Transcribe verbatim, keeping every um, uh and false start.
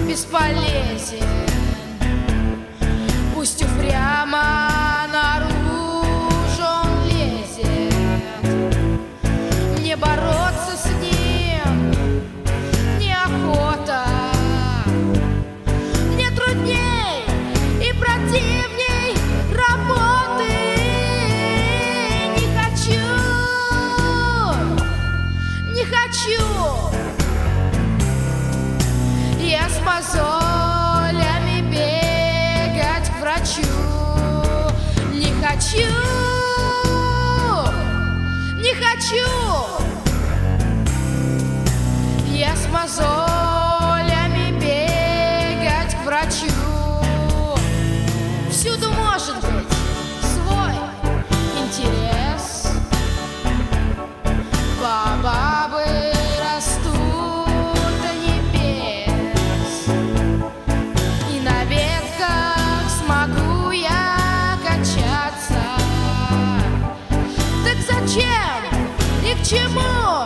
бесполезен. Пусть упрямо наружу он лезет, мне бороться с ним неохота. Мне трудней и противней работы. Не хочу, не хочу я с мозолями бегать к врачу. Не хочу, не хочу я с мозолями бегать к врачу. Всюду может быть свой интерес. Бабы растут до небес, и на ветках смогу я качаться. Так зачем и к чему